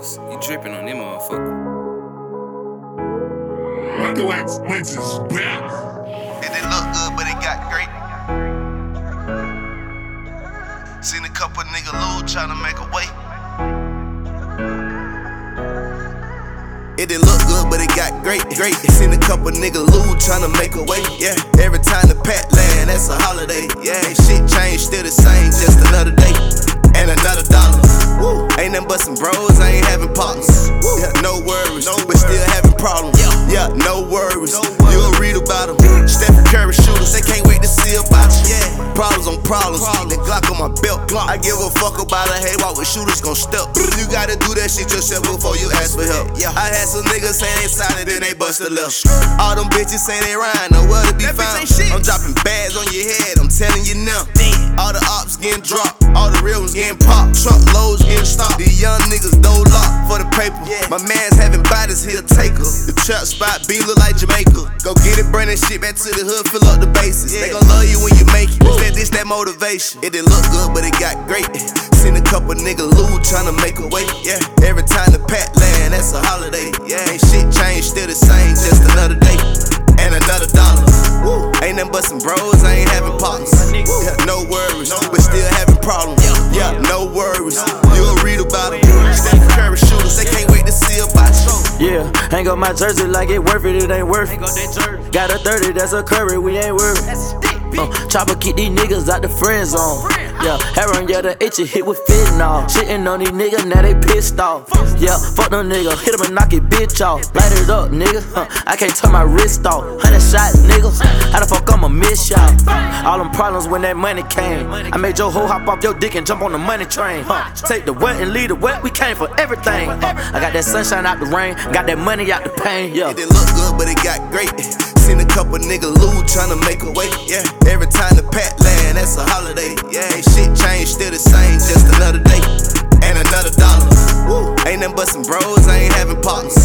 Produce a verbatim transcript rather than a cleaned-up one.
motherfuckers. You dripping on them motherfuckers. Wax Wences back. It didn't look good, but it got great. Seen a couple nigga lose tryna make a way. It didn't look good, but it got great. Great. Seen a couple nigga lose tryna make a way. Yeah. Every time the pat land, that's a holiday. Yeah. Ain't shit changed, still the same, just another day and another dollar. Woo. Ain't nothing but some bros, I ain't having partners. Yeah, no worries, no but still having problems. Yeah, yeah no worries. No worries. You'll read about them. Stephen Curry shooters, they can't wait to see about you. Yeah. Problems on problems. Keep that Glock on my belt. Glock. I give a fuck about a hey, why with shooters gon' step. You gotta do that shit yourself before you ask for help. Yeah. I had some niggas say they solid, then they bust a left. All them bitches say they rhyme, nowhere to be found. I'm dropping bags on your head, I'm telling you now. All the ops getting dropped, all the real ones getting popped. Truck loads getting stopped. These young niggas don't lock for the paper. Yeah. My man's having bodies, he'll take her. The trap spot B look like Jamaica. Go get it, bring that shit back to the hood, fill up the bases. Yeah. They gon' love you when you make it. That this that motivation. It didn't look good, but it got great. Seen a couple nigga lose tryna make a way. Yeah. Every time the pat land, that's a holiday. Yeah. Ain't shit changed, still the same, just another day and another dollar. Woo. Ain't nothing but some bros, I ain't having partners. Yeah, no worries, but still having problems. Yeah, no worries. You'll read about them. Stephen Curry shooters, they can't wait to see about you. Yeah, hang up my jersey like it worth it, it ain't worth it. Got a thirty, that's a Curry, we ain't worth it. Uh, chopper keep these niggas out the friend zone. Yeah, Aaron, yeah, the H hit with fentanyl. Shitting on these niggas, now they pissed off. Yeah, fuck them niggas, hit them and knock it bitch off. Light it up, nigga, huh, I can't turn my wrist off. Hundred shots, nigga, how the fuck I'ma miss y'all? All them problems when that money came. I made your hoe hop off your dick and jump on the money train, huh. Take the wet and leave the wet, we came for everything, huh. I got that sunshine out the rain, got that money out the pain, yeah. It didn't look good, but it got great. Seen a couple nigga lose tryna make a way, yeah. Every time the pat land, that's a holiday, yeah. Ain't shit changed, still the same, just another day and another dollar. Woo. Ain't nothing but some bros, I ain't having partners.